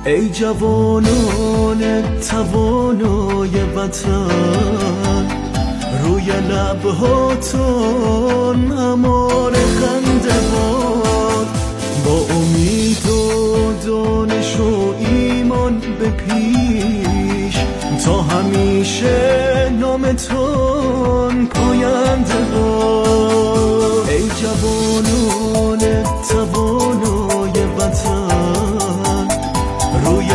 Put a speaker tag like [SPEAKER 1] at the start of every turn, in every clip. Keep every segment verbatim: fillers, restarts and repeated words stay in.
[SPEAKER 1] ای جوانان توانای وطن، روی لبهاتون امار خنده باد، با امید و دانش و ایمان به پیش، تا همیشه نامتون پاینده باد. ای جوانان توانای وطن، روی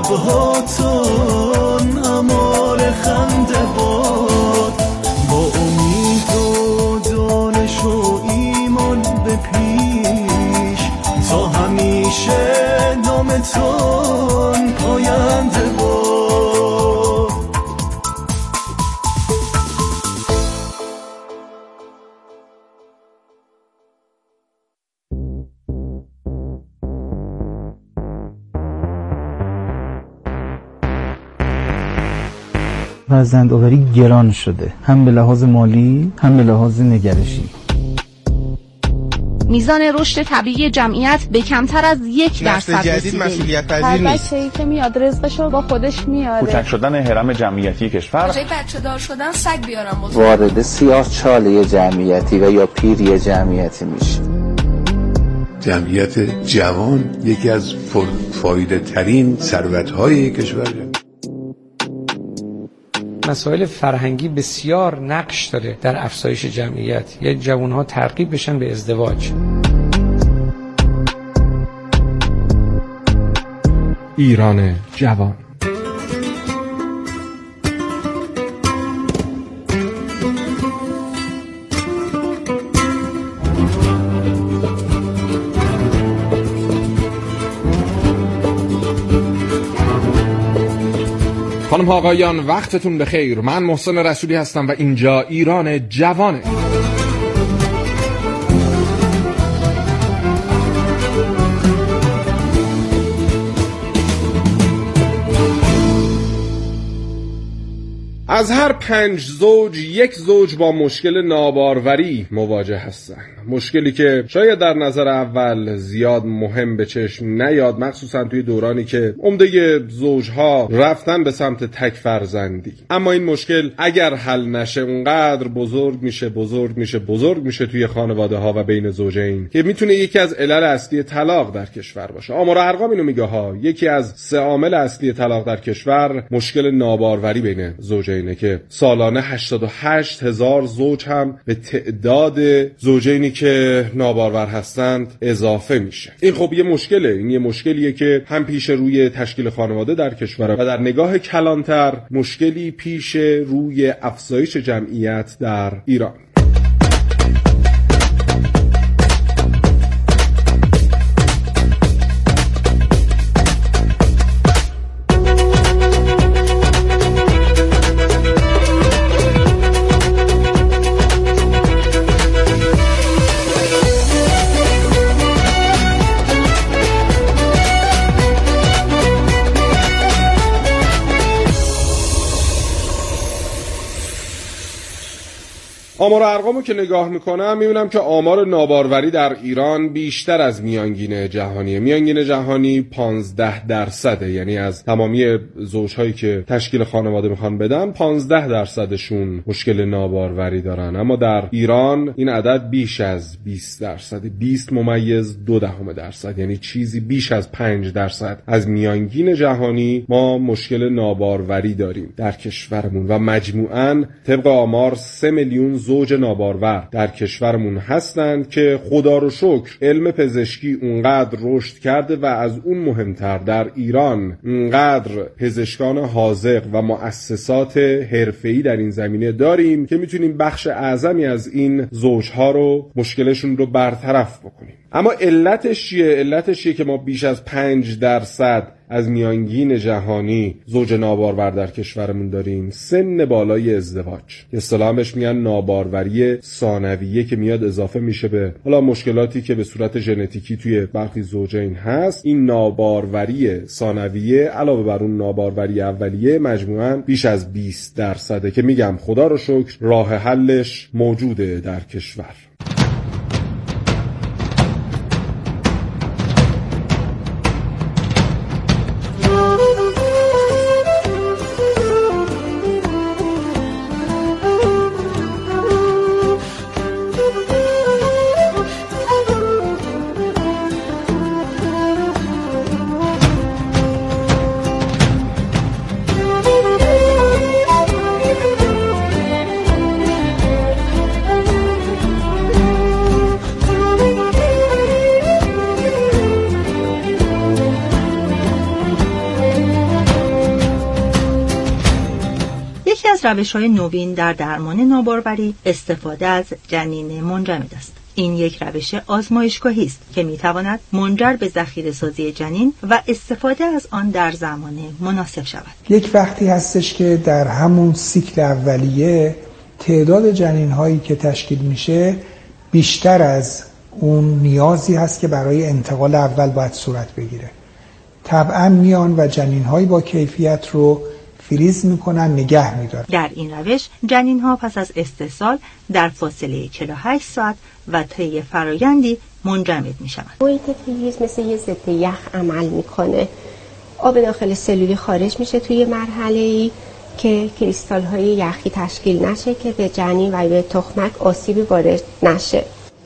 [SPEAKER 1] لبهاتون امار خنده باد، با امید و دانش و ایمان به پیش، تا همیشه نامتون پاینده باد.
[SPEAKER 2] فرزندآوری گران شده، هم به لحاظ مالی هم به لحاظ نگرشی.
[SPEAKER 3] میزان رشد طبیعی جمعیت به کمتر از یک درصد رسیده.
[SPEAKER 4] مسئولیت پذیر نیست.
[SPEAKER 5] هر بچه‌ای که میاد رزقشو با خودش میاره.
[SPEAKER 6] کوچک شدن هرم جمعیتی کشور،
[SPEAKER 7] بچه بچه دار شدن سگ بیارم بزرگ.
[SPEAKER 8] وارد سیاه چاله جمعیتی و یا پیری جمعیتی میشه.
[SPEAKER 9] جمعیت جوان یکی از پرفایده ترین ثروت‌های کشور.
[SPEAKER 10] مسائل فرهنگی بسیار نقش داره در افزایش جمعیت. یه جوانها ترغیب بشن به ازدواج.
[SPEAKER 11] ایران جوان. خانم ها آقایان وقتتون بخیر. من محسن رسولی هستم و اینجا ایران جوانه. از هر پنج زوج یک زوج با مشکل ناباروری مواجه هستن. مشکلی که شاید در نظر اول زیاد مهم به چشم نیاد، مخصوصا توی دورانی که عمده زوجها رفتن به سمت تک فرزندی. اما این مشکل اگر حل نشه اونقدر بزرگ میشه بزرگ میشه بزرگ میشه توی خانواده ها و بین زوجین که میتونه یکی از علل اصلی طلاق در کشور باشه. آمار و ارقام اینو میگه ها. یکی از سه عامل اصلی طلاق در کشور مشکل ناباروری بین زوجینه که سالانه هشتاد و هشت هزار زوج هم به تعداد زوجینی که نابارور هستند اضافه میشه. این خب یه مشکله. این یه مشکلیه که هم پیش روی تشکیل خانواده در کشور و در نگاه کلانتر مشکلی پیش روی افزایش جمعیت در ایران. آمار و ارقامو که نگاه میکنم میبینم که آمار ناباروری در ایران بیشتر از میانگین جهانیه. میانگین جهانی پانزده درصده، یعنی از تمامی زوجهایی که تشکیل خانواده میخوان بدن پانزده درصدشون مشکل ناباروری دارن. اما در ایران این عدد بیش از بیست درصده، بیست ممیز دو دهم درصد، یعنی چیزی بیش از پنج درصد از میانگین جهانی ما مشکل ناباروری داریم در کشورمون و مجموعاً طبق آمار سه میلیون زوج نابارور در کشورمون هستند که خدا رو شکر علم پزشکی اونقدر رشد کرده و از اون مهمتر در ایران اونقدر پزشکان حاذق و مؤسسات حرفه‌ای در این زمینه داریم که میتونیم بخش اعظمی از این زوجها رو مشکلشون رو برطرف بکنیم. اما علتش چیه؟ علتش چیه که ما بیش از پنج درصد از میانگین جهانی زوج نابارور در کشورمون داریم؟ سن بالای ازدواج، اصطلاحاً بهش میگن ناباروری ثانویه، که میاد اضافه میشه به حالا مشکلاتی که به صورت ژنتیکی توی برخی زوجین هست. این ناباروری ثانویه علاوه بر اون ناباروری اولیه مجموعاً بیش از بیست درصده که میگم خدا رو شکر راه حلش موجوده در کشور.
[SPEAKER 4] از روش‌های نوین در درمان ناباروری استفاده از جنین منجمد است. این یک روش آزمایشگاهی است که می‌تواند منجر به ذخیره‌سازی جنین و استفاده از آن در زمان مناسب شود.
[SPEAKER 12] یک وقتی هستش که در همون سیکل اولیه تعداد جنین‌هایی که تشکیل میشه بیشتر از اون نیازی هست که برای انتقال اول باید صورت بگیره. طبعا میان و جنین‌های با کیفیت رو فریز میکنن، نگه میدارن.
[SPEAKER 4] در این روش جنین‌ها پس از استئصال در فاصله چهل و هشت ساعت و طی فرایندی منجمد میشوند.
[SPEAKER 13] محیط فریز مثل یه ضد یخ عمل میکنه. آب داخل سلولی خارج میشه توی مرحله‌ای که کریستال‌های یخی تشکیل نشه که به جنین و به تخمک آسیبی وارد نشه.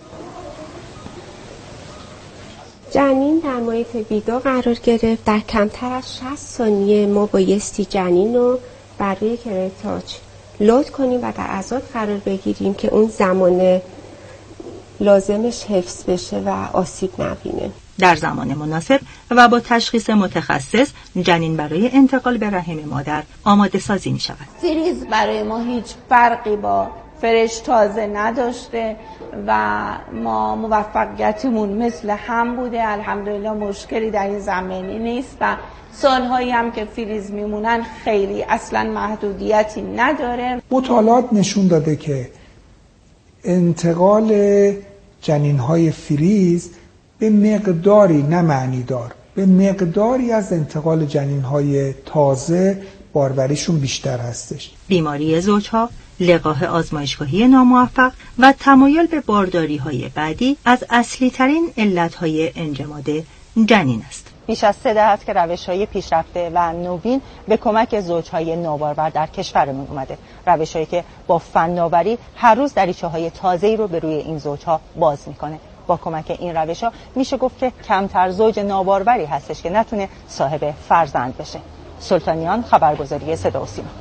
[SPEAKER 13] جنین در محیط ویدا قرار گرفت. در کمتر از شصت ثانیه ما بایستی جنین رو بر روی کراتاج لود کنیم و در عضلات قرار بگیریم که اون زمان لازمش حفظ بشه و آسیب نبینه.
[SPEAKER 4] در زمان مناسب و با تشخیص متخصص جنین برای انتقال به رحم مادر آماده سازی می شود.
[SPEAKER 14] فریز برای ما هیچ فرقی با فرش تازه نداشته و ما موفقیتمون مثل هم بوده. الحمدلله مشکلی در این زمینه نیست و سالهایی هم که فریز میمونن خیلی اصلا محدودیتی نداره.
[SPEAKER 12] مطالعات نشون داده که انتقال جنین‌های فریز به مقداری، نه معنی دار، به مقداری از انتقال جنین‌های تازه باروریشون بیشتر هستش.
[SPEAKER 4] بیماری زوجها، لقاح آزمایشگاهی ناموفق و تمایل به بارداری‌های بعدی از اصلی ترین علت‌های انجماد جنین است.
[SPEAKER 15] بیش از سه دهه است که روش‌های پیشرفته و نوین به کمک زوج‌های نابارور در کشورمون اومده. روش‌هایی که با فناوری هر روز دریچه‌های تازه‌ای رو به روی این زوج‌ها باز می‌کنه. با کمک این روش‌ها میشه گفت که کمتر زوج ناباروری هستش که نتونه صاحب فرزند بشه. سلطانیان، خبرگزاری صدا و سیما.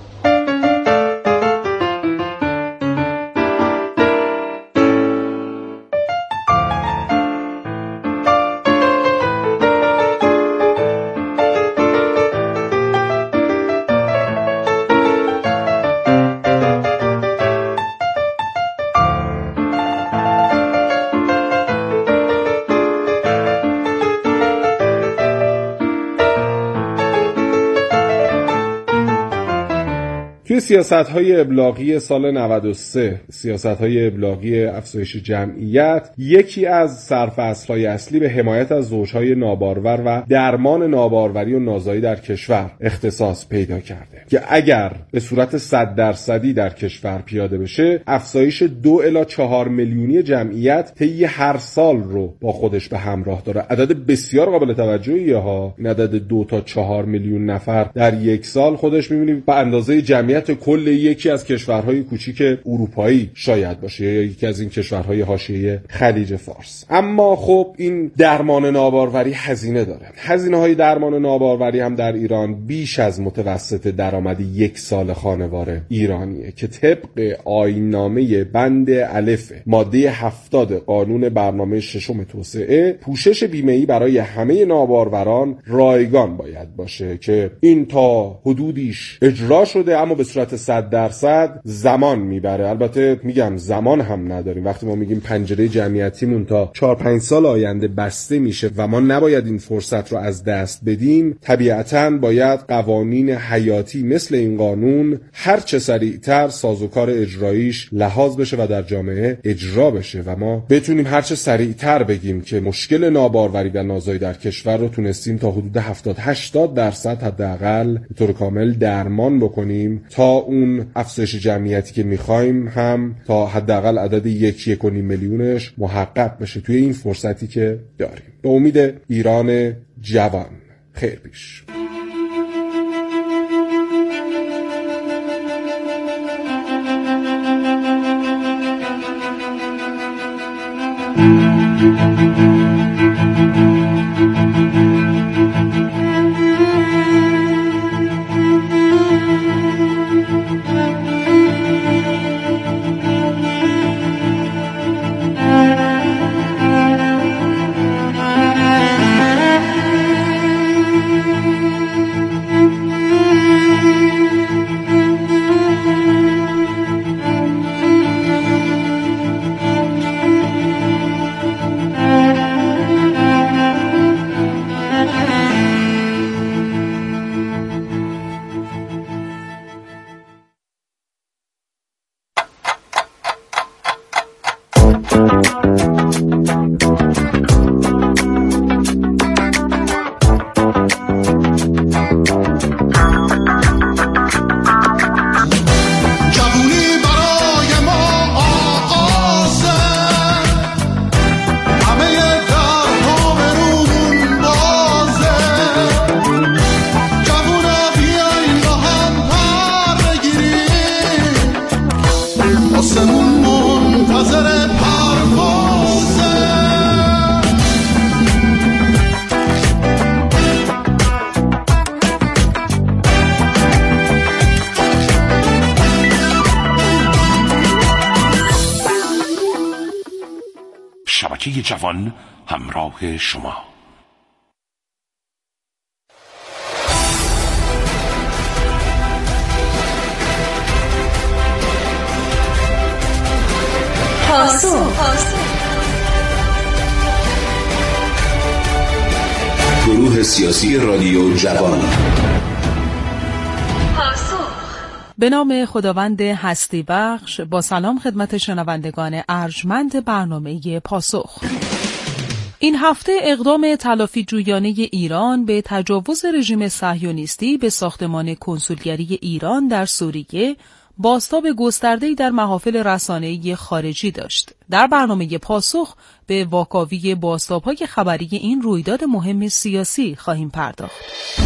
[SPEAKER 11] توی سیاست‌های ابلاغی سال نود و سه، سیاست‌های ابلاغی افزایش جمعیت، یکی از سرفصل‌های اصلی به حمایت از زوج‌های نابارور و درمان ناباروری و نازایی در کشور اختصاص پیدا کرده که اگر به صورت صد درصدی در کشور پیاده بشه، افزایش دو الی چهار میلیونی جمعیت طی هر سال رو با خودش به همراه داره. عدد بسیار قابل توجهیه ها. این عدد دو تا چهار میلیون نفر در یک سال خودش می‌بینید به اندازه جمعیت کل یکی از کشورهای کوچیک اروپایی شاید باشه یا یکی از این کشورهای حاشیه خلیج فارس. اما خب این درمان ناباروری هزینه داره. هزینه‌های درمان ناباروری هم در ایران بیش از متوسط درآمد یک سال خانوار ایرانیه که طبق آیین‌نامه بند الف ماده هفتاد قانون برنامه ششم توسعه، پوشش بیمه‌ای برای همه ناباروران رایگان باید باشه که این تا حدودیش اجرا شده، اما به صورت صد درصد زمان میبره. البته میگم زمان هم نداریم. وقتی ما میگیم پنجره جمعیتیمون تا چهار پنج سال آینده بسته میشه و ما نباید این فرصت رو از دست بدیم، طبیعتاً باید قوانین حیاتی مثل این قانون هر چه سریعتر سازوکار اجراییش لحاظ بشه و در جامعه اجرا بشه و ما بتونیم هر چه سریعتر بگیم که مشکل ناباروری و نازایی در کشور رو تونستیم تا حدود هفتاد هشتاد درصد حداقل به طور کامل درمان بکنیم تا اون افزایش جمعیتی که میخوایم هم تا حداقل عدد یک یک و نیم میلیونش محقق بشه توی این فرصتی که داریم. به امید ایران جوان. خیر پیش.
[SPEAKER 16] جوان همراه شما.
[SPEAKER 17] پاسخ.
[SPEAKER 18] گروه سیاسی رادیو جوان.
[SPEAKER 19] به نام خداوند هستی بخش، با سلام خدمت شنوندگان ارجمند برنامه پاسخ. این هفته اقدام تلافی جویانه ایران به تجاوز رژیم صهیونیستی به ساختمان کنسولگری ایران در سوریه بازتاب گسترده‌ای در محافل رسانه‌ای خارجی داشت. در برنامه پاسخ به واکاوی بازتاب‌های خبری این رویداد مهم سیاسی خواهیم پرداخت.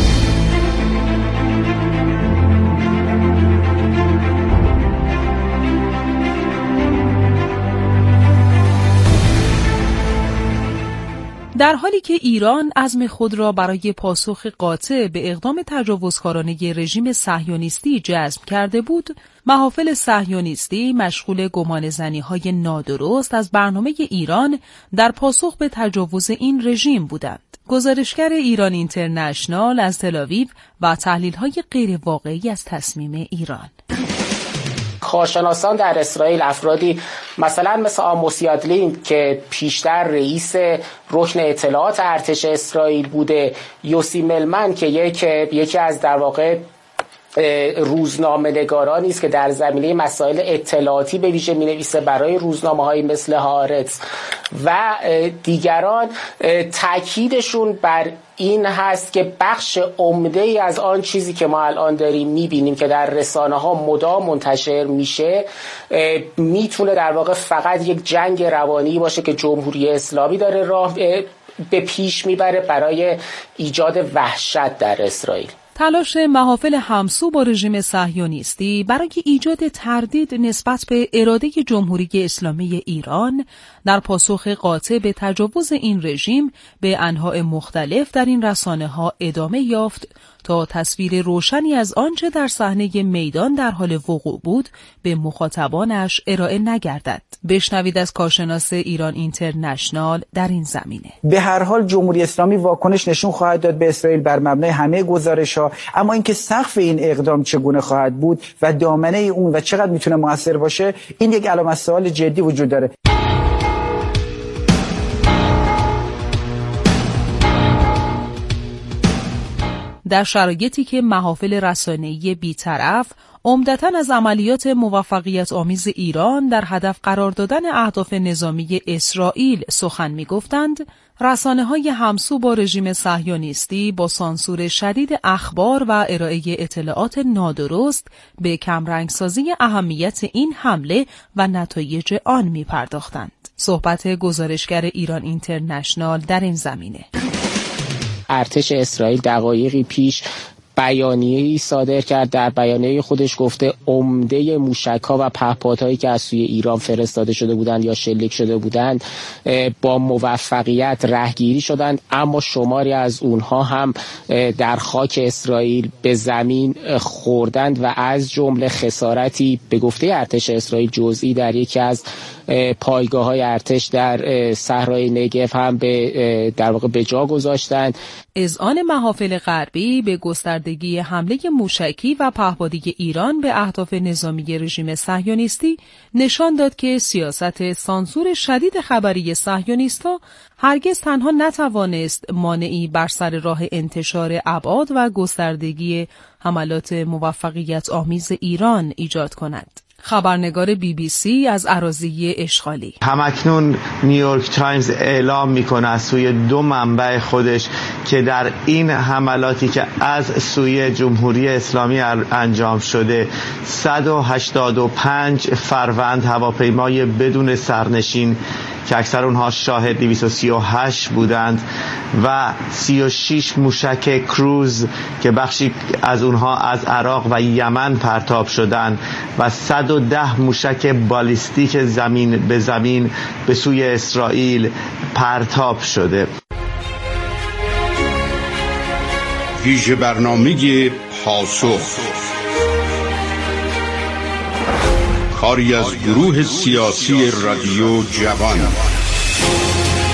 [SPEAKER 19] در حالی که ایران عزم خود را برای پاسخ قاطع به اقدام تجاوزکارانه رژیم صهیونیستی جزم کرده بود، محافل صهیونیستی مشغول گمانه‌زنی‌های نادرست از برنامه ایران در پاسخ به تجاوز این رژیم بودند. گزارشگر ایران اینترنشنال از تل‌آویو و تحلیل‌های غیر واقعی از تصمیم ایران.
[SPEAKER 20] کارشناسان در اسرائیل، افرادی مثلا مثل آموس یادلین که پیشتر رئیس رکن اطلاعات ارتش اسرائیل بوده، یوسی ملمن که یک یکی از در واقع روزنامه‌نگارانی است که در زمینه مسائل اطلاعاتی به ویژه می‌نویسه برای روزنامه‌های مثل هارتز و دیگران، تاکیدشون بر این هست که بخش عمده‌ای از آن چیزی که ما الان داریم می‌بینیم که در رسانه‌ها مدام منتشر میشه میتونه در واقع فقط یک جنگ روانی باشه که جمهوری اسلامی داره راه به پیش میبره برای ایجاد وحشت در اسرائیل.
[SPEAKER 19] تلاش محافل همسو با رژیم صهیونیستی برای ایجاد تردید نسبت به اراده جمهوری اسلامی ایران در پاسخ قاطع به تجاوز این رژیم به انواع مختلف در این رسانه‌ها ادامه یافت تا تصویر روشنی از آنچه در صحنه میدان در حال وقوع بود به مخاطبانش ارائه نگردد. بشنوید از کارشناس ایران اینترنشنال در این زمینه.
[SPEAKER 21] به هر حال جمهوری اسلامی واکنش نشون خواهد داد به اسرائیل بر مبنای همه گزارش‌ها، اما اینکه سقف این اقدام چگونه خواهد بود و دامنه اون و چقدر میتونه موثر باشه، این یک علامت سوال جدی وجود داره.
[SPEAKER 19] در شرایطی که محافل رسانه‌ای بی‌طرف عمدتاً از عملیات موفقیت آمیز ایران در هدف قرار دادن اهداف نظامی اسرائیل سخن می‌گفتند، رسانه‌های همسو با رژیم صهیونیستی با سانسور شدید اخبار و ارائه اطلاعات نادرست به کمرنگسازی اهمیت این حمله و نتایج آن می‌پرداختند. صحبت گزارشگر ایران اینترنشنال در این زمینه.
[SPEAKER 20] ارتش اسرائیل دقایقی پیش بیانیه‌ای صادر کرد. در بیانیه خودش گفته عمده موشک‌ها و پهپادهایی که از سوی ایران فرستاده شده بودند یا شلیک شده بودند با موفقیت رهگیری شدند، اما شماری از اونها هم در خاک اسرائیل به زمین خوردند و از جمله خسارتی به گفته ارتش اسرائیل جزئی در یکی از پایگاه‌های ارتش در صحرای نگف هم به در واقع به جا گذاشتند.
[SPEAKER 19] اذعان محافل غربی به گستردگی حمله موشکی و پهپادی ایران به اهداف نظامی رژیم صهیونیستی نشان داد که سیاست سانسور شدید خبری صهیونیست‌ها هرگز تنها نتوانست مانعی بر سر راه انتشار ابعاد و گستردگی حملات موفقیت آمیز ایران ایجاد کند. خبرنگار بی بی سی از اراضی اشغالی:
[SPEAKER 22] همکنون نیویورک تایمز اعلام میکنه از سوی دو منبع خودش که در این حملاتی که از سوی جمهوری اسلامی انجام شده صد و هشتاد و پنج فروند هواپیمای بدون سرنشین که اکثر اونها شاهد دویست و سی و هشت بودند و سی و شش موشک کروز که بخشی از اونها از عراق و یمن پرتاب شدند و صد و ده موشک بالیستیک زمین به زمین به سوی اسرائیل پرتاب شده.
[SPEAKER 9] ویژه برنامه پاسخ، کاری از گروه سیاسی رادیو جوان.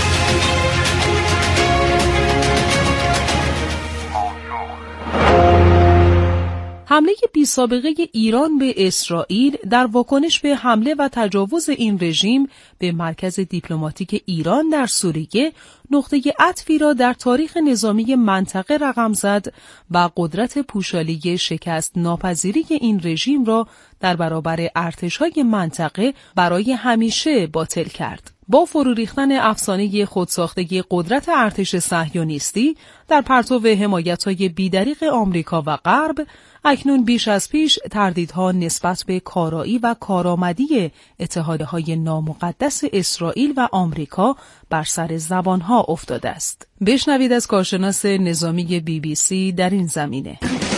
[SPEAKER 19] حمله بی‌سابقه ایران به اسرائیل در واکنش به حمله و تجاوز این رژیم به مرکز دیپلماتیک ایران در سوریه نقطه عطفی را در تاریخ نظامی منطقه رقم زد و قدرت پوشالی شکست ناپذیری این رژیم را در برابر ارتش‌های منطقه برای همیشه باطل کرد. با فرو ریختن افسانه خودساخته قدرت ارتش صهیونیستی در پرتو حمایت‌های بی‌دریغ آمریکا و غرب، اکنون بیش از پیش تردیدها نسبت به کارایی و کارآمدی اتحادیه‌های نامقدس اسرائیل و آمریکا بر سر زبانها افتاده است. بشنوید از کارشناس نظامی بی بی سی در این زمینه.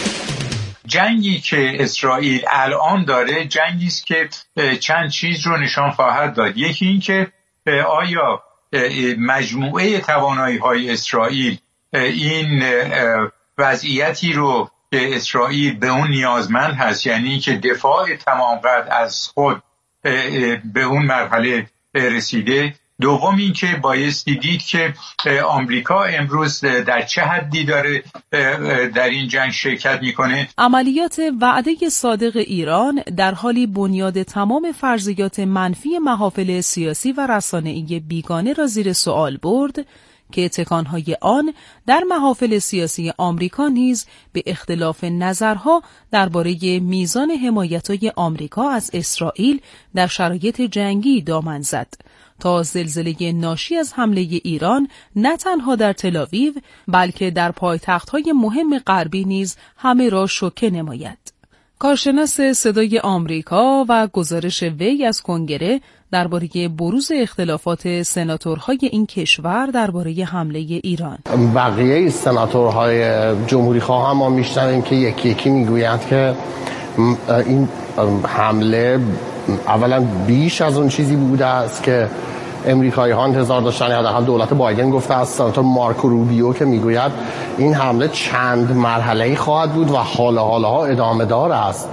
[SPEAKER 1] جنگی که اسرائیل الان داره جنگی است که چند چیز رو نشان خواهد داد. یکی این که آیا مجموعه توانایی‌های اسرائیل این وضعیتی رو که اسرائیل به اون نیازمند هست، یعنی که دفاع تمام قد از خود به اون مرحله رسیده. دوم این که بایستی دید که آمریکا امروز در چه حدی داره در این جنگ شرکت میکنه.
[SPEAKER 19] عملیات وعده صادق ایران در حالی بنیاد تمام فرضیات منفی محافل سیاسی و رسانه‌ای بیگانه را زیر سوال برد که تکانهای آن در محافل سیاسی آمریکا نیز به اختلاف نظرها درباره میزان حمایت‌های آمریکا از اسرائیل در شرایط جنگی دامن زد تا زلزله ناشی از حمله ایران نه تنها در تل‌آویو بلکه در پایتخت‌های مهم غربی نیز همه را شوکه نماید. کارشناس صدای آمریکا و گزارش وی از کنگره درباره بروز اختلافات سناتورهای این کشور درباره حمله ایران.
[SPEAKER 2] بقیه سناتورهای جمهوری خواه هم ما میشنویم که یکی یکی میگویند که این حمله اولا بیش از اون چیزی بوده است که امریکایی ها انتظار داشتن، یا حداقل دولت بایدن گفته است. سناتور مارکو روبیو که میگوید این حمله چند مرحله‌ای خواهد بود و حالا حالا ادامه دار است.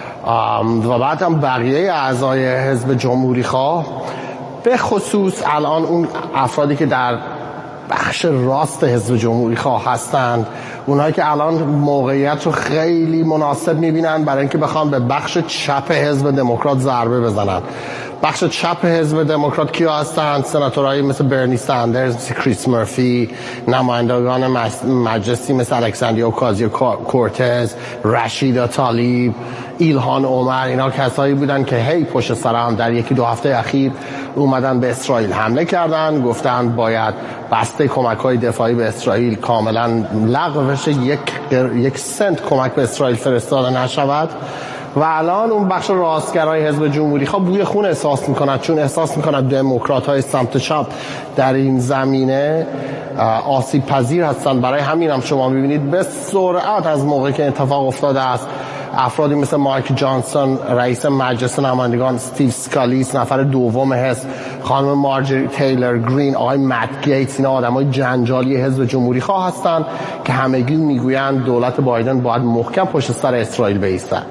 [SPEAKER 2] و بعد هم بقیه اعضای حزب جمهوری خواه، به خصوص الان اون افرادی که در بخش راست حزب جمهوری خواه هستند، اونایی که الان موقعیت رو خیلی مناسب میبینن برای اینکه بخوان به بخش چپ حزب دموکرات ضربه بزنن. بخش چپ حزب دموکرات کیا هستند؟ سناتورایی مثل برنی ساندرز، مثل کریس مرفی، نمایندگان مجلسی مثل الکساندریا اوکازیو کورتز، رشیدا طالیب، ایلهان عمر. اینا کسایی بودن که هی پشت سر هم در یکی دو هفته اخیر اومدن به اسرائیل حمله کردن، گفتن باید بسته کمک‌های دفاعی به اسرائیل کاملا لغو بشه، یک یک سنت کمک به اسرائیل فرستاده نشود. و الان اون بخش راستگرای حزب جمهوری خواه بوی خون احساس میکنند، چون احساس میکنند دموکرات‌های سمت چپ در این زمینه آسیب پذیر هستند. برای همین هم شما میبینید به سرعت از موقعی که اتفاق افتاده است افرادی مثل مایک جانسون رئیس مجلس نمایندگان، استیو سکالیس نفر دوم حزب، خانم مارجری تیلر گرین، آقای مت گیتس، اینا آدمای جنجالی حزب جمهوری خواه هستند که همگی میگویند دولت بایدن باید محکم پشت سر اسرائیل بایستد.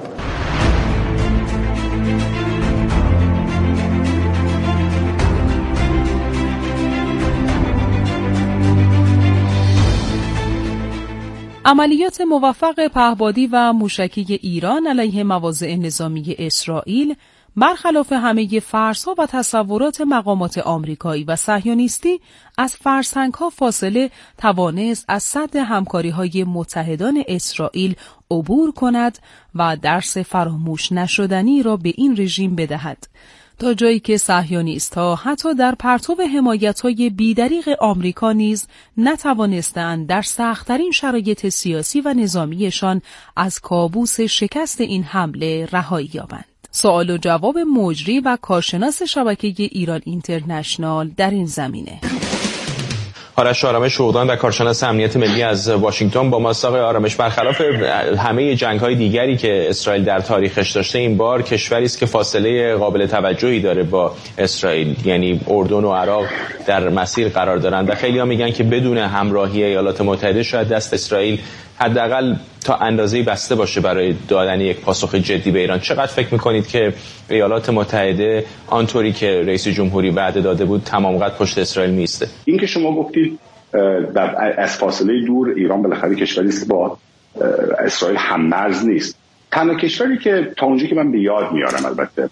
[SPEAKER 19] عملیات موفق پهپادی و موشکی ایران علیه مواضع نظامی اسرائیل برخلاف همه فرض‌ها و تصورات مقامات آمریکایی و صهیونیستی از فرسنگ‌ها فاصله توانست از سد همکاری‌های متحدان اسرائیل عبور کند و درس فراموش نشدنی را به این رژیم بدهد، تا جایی که صهیونیست‌ها حتی در پرتو حمایت‌های بی‌دریغ آمریکا نیز نتوانستند در سخت‌ترین شرایط سیاسی و نظامیشان از کابوس شکست این حمله رهایی یابند. سوال و جواب مجری و کارشناس شبکه ایران اینترنشنال در این زمینه.
[SPEAKER 23] آرش آرامش شغدان و کارشناس امنیت ملی از واشنگتن با ماست. آقای آرامش، برخلاف همه جنگ‌های دیگری که اسرائیل در تاریخش داشته، این بار کشوری است که فاصله قابل توجهی داره با اسرائیل، یعنی اردن و عراق در مسیر قرار دارند و خیلی‌ها میگن که بدون همراهی ایالات متحده شاید دست اسرائیل حداقل تا اندازه‌ای بسته باشه برای دادن یک پاسخ جدی به ایران. چقدر فکر می‌کنید که ایالات متحده آنطوری که رئیس جمهوری وعده داده بود تمام قد پشت اسرائیل میسته؟
[SPEAKER 24] این که شما گفتید در از فاصله دور ایران بالاخره کشوری است با اسرائیل هم مرز نیست،
[SPEAKER 3] تنها کشوری که تا اونجایی که من به یاد میارم البته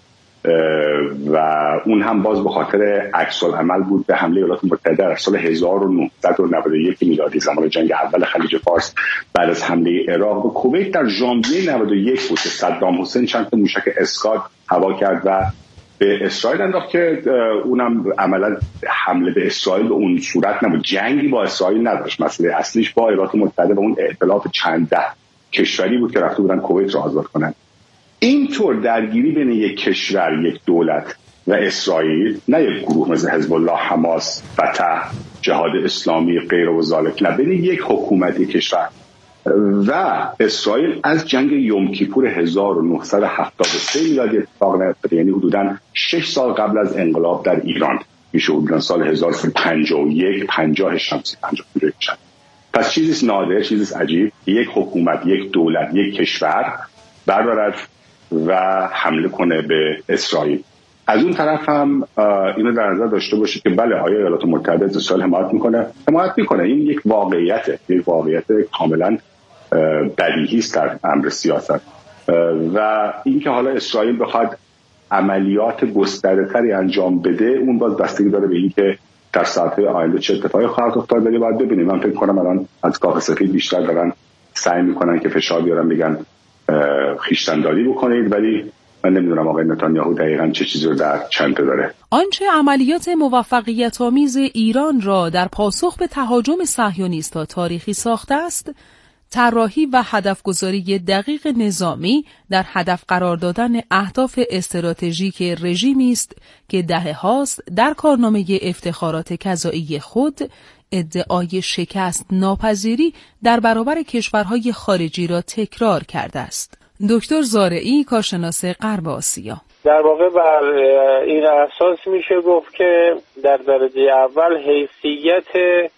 [SPEAKER 3] و اون هم باز به خاطر عکس العمل بود به حمله ایالات متحده در سال هزار و نهصد و نود و یک میلادی زمان جنگ اول خلیج فارس بعد از حمله عراق به کویت در ژانویه نود و یک بود که صدام حسین چند تا موشک اسکاد هوا کرد و به اسرائیل انداخت که اونم عملا حمله به اسرائیل به اون صورت نبود، جنگی با اسرائیل نداشت، مسئله اصلیش با ایالات متحده و اون ائتلاف چند ده کشوری بود که رفته بودن کویت رو آزاد کنن. اینطور درگیری بین یک کشور، یک دولت و اسرائیل، نه یک گروه مثل حزب الله، حماس، فتح، جهاد اسلامی غیر و ذالک، نه، بین یک حکومت، یک کشور و اسرائیل از جنگ یوم کیپور هزار و نهصد و هفتاد و سه میلادی اتفاق نیفتاده، یعنی حدوداً شش سال قبل از انقلاب در ایران، میشه حدوداً سال هزار و سیصد و پنجاه و یک پنجاه شمسی پنجاه و یک. پس چیزی نادر، چیزی عجیب، یک حکومت، یک دولت، یک کشور بردارد و حمله کنه به اسرائیل. از اون طرف هم اینو در نظر داشته باشه که بله، آیا ایالات متحده از اسرائیل حمایت میکنه؟ حمایت میکنه. این یک واقعیته، یک واقعیت کاملا بدیهی است در امر سیاست و اینکه حالا اسرائیل بخواد عملیات گسترده‌تری انجام بده، اون باز بستگی داره به اینکه در ساعت‌های آینده چه اتفاقی خواهد افتاد. ولی باید ببینیم. من فکر کنم الان از کاخ سفید بیشتر دارن سعی میکنن که فشار بیارن، بگن خویشتن‌داری بکنید، ولی من نمیدونم آقای نتانیاهو دقیقاً چه چیزی رو در چنته داره.
[SPEAKER 19] آنچه عملیات موفقیت آمیز ایران را در پاسخ به تهاجم صهیونیست‌ها تاریخی ساخته است، طراحی و هدفگذاری دقیق نظامی در هدف قرار دادن اهداف استراتژیک رژیمی است که دهه‌هاست در کارنامه افتخارات کذایی خود ادعای شکست ناپذیری در برابر کشورهای خارجی را تکرار کرده است. دکتر زارعی، کارشناس غرب آسیا:
[SPEAKER 5] در واقع بر این اساس میشه گفت که در درجه اول حیثیت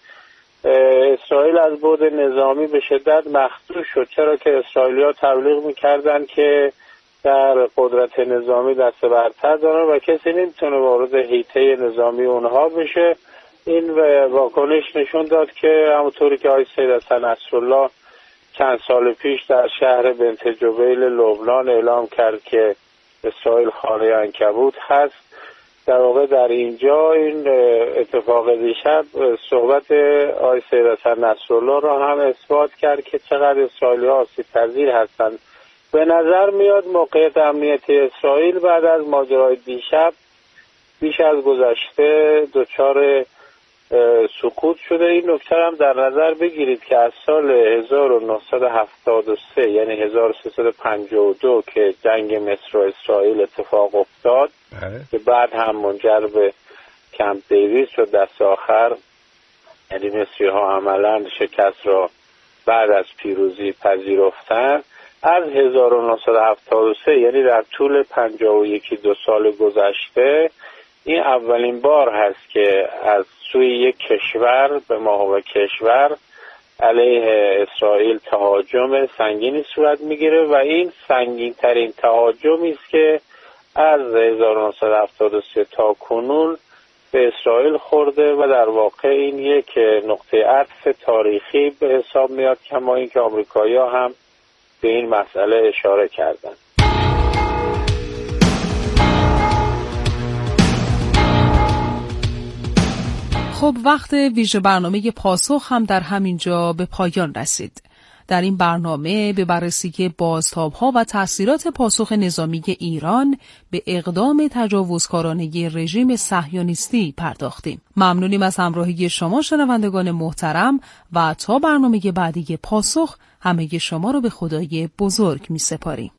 [SPEAKER 5] اسرائیل از بعد نظامی به شدت مخدوش شد، چرا که اسرائیلی‌ها تبلیغ می‌کردن که در قدرت نظامی دست برتر دارن و کسی نمیتونه وارد حیطه نظامی اونها بشه. این واکنش نشون داد که همونطوری که آقای سید حسن نصرالله چند سال پیش در شهر بنت جبیل لبنان اعلام کرد که اسرائیل خانه عنکبوت هست. در واقع در اینجا این اتفاق دیشب صحبت آقای سید حسن نصرالله را هم اثبات کرد که چقدر اسرائیلی‌ها آسیب‌پذیر هستند. به نظر میاد موقعیت امنیتی اسرائیل بعد از ماجرای دیشب بیش از گذشته دچار سقوط شده. این نکته هم در نظر بگیرید که از سال هزار و نهصد و هفتاد و سه یعنی هزار و سیصد و پنجاه و دو که جنگ مصر و اسرائیل اتفاق افتاد که بعد هم منجر به کمپ دیوید شد، دست آخر یعنی مصری ها عملا شکست را بعد از پیروزی پذیرفتن. از هزار و نهصد و هفتاد و سه یعنی در طول پنجاه و یک دو سال گذشته این اولین بار هست که از سوی یک کشور به ماهو کشور علیه اسرائیل تهاجم سنگینی صورت میگیره و این سنگین ترین تهاجمی است که از هزار و نهصد و هفتاد و سه تا کنون به اسرائیل خورده و در واقع این یک نقطه عطف تاریخی به حساب میاد، کما اینکه آمریکایی‌ها هم به این مسئله اشاره کردند.
[SPEAKER 19] خب وقت ویژه برنامه پاسخ هم در همین جا به پایان رسید. در این برنامه به بررسی بازتاب‌ها و تأثیرات پاسخ نظامی ایران به اقدام تجاوزکارانه رژیم صهیونیستی پرداختیم. ممنونیم از همراهی شما شنوندگان محترم و تا برنامه بعدی پاسخ همه شما رو به خدای بزرگ می‌سپاریم.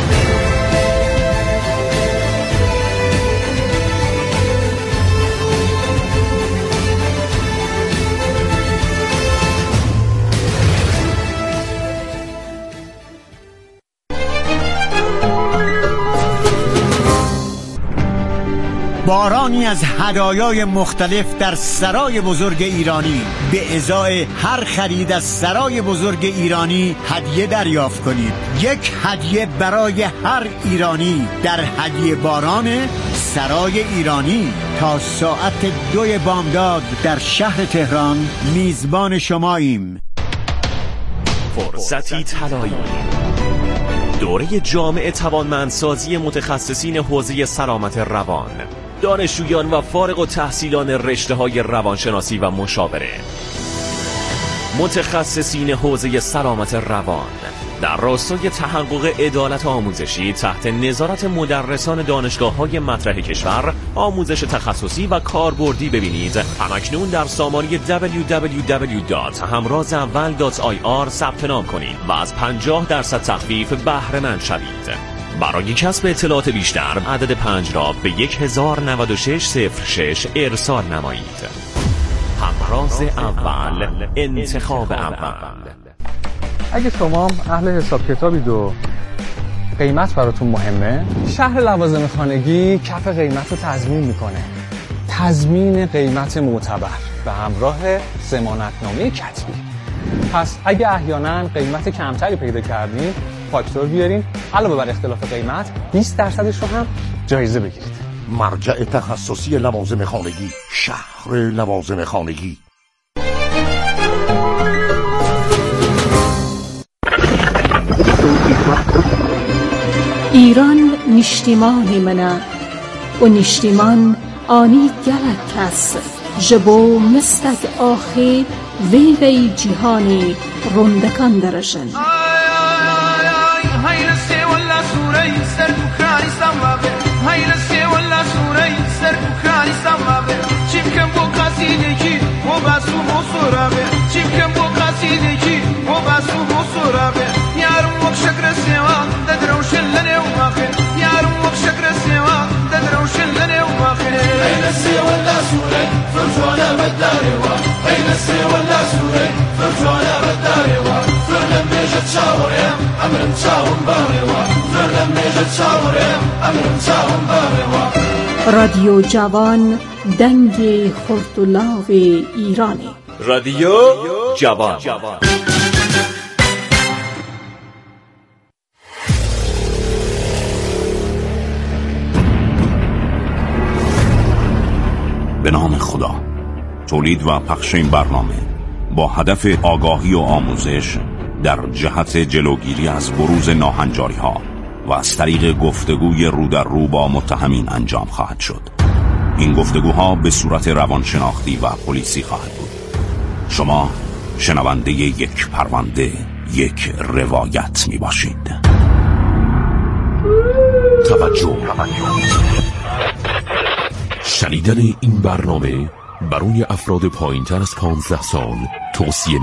[SPEAKER 6] بارانی از هدایای مختلف در سرای بزرگ ایرانی. به ازای هر خرید از سرای بزرگ ایرانی هدیه دریافت کنید. یک هدیه برای هر ایرانی در هدیه باران سرای ایرانی. تا ساعت دوی بامداد در شهر تهران میزبان شماییم.
[SPEAKER 16] فرصتی طلایی.
[SPEAKER 7] دوره جامع توانمندسازی متخصصین حوزه سلامت روان، دانشجویان و فارغ التحصیلان رشته‌های روانشناسی و مشاوره، متخصصین حوزه سلامت روان در راستای تحقق عدالت آموزشی تحت نظارت مدرسان دانشگاه‌های مطرح کشور آموزش تخصصی و کاربردی ببینید. همکنون در سامانه دبلیو دبلیو دبلیو دات همراز اول دات آی آر ثبت نام کنید و از پنجاه درصد تخفیف بهره مند شوید. برای کسب اطلاعات بیشتر عدد پنج را به یک هزار و نود و شش صفر شش ارسال نمایید. همراز اول، انتخاب اول.
[SPEAKER 8] اگه شما اهل حساب کتابید و قیمت براتون مهمه، شهر لوازم خانگی کف قیمت رو تضمین میکنه. تضمین قیمت معتبر به همراه ضمانتنامه کتبی. پس اگه احیانا قیمت کمتری پیدا کردین، فاکتور بیارین، علاوه بر اختلاف قیمت بیست درصدش رو هم جایزه بگیرید.
[SPEAKER 10] مرجع تخصصی لوازم خانگی، شهر لوازم خانگی.
[SPEAKER 24] ایران نیشتیمانی منه و نیشتیمان آنی گلک کس جبو مستک آخی وی وی جهانی رندکان درشن. رادیو جوان دنگ خردلاو ایرانی.
[SPEAKER 7] رادیو جوان.
[SPEAKER 16] به نام خدا. تولید و پخش این برنامه با هدف آگاهی و آموزش در جهت جلوگیری از بروز ناهنجاری ها و از طریق گفتگوی رو در رو با متهمین انجام خواهد شد. این گفتگوها به صورت روانشناختی و پلیسی خواهد بود. شما شنونده یک پرونده، یک روایت می باشید.
[SPEAKER 25] توجه. شنیدن این برنامه برای افراد پایین‌تر از پانزده سال توصیه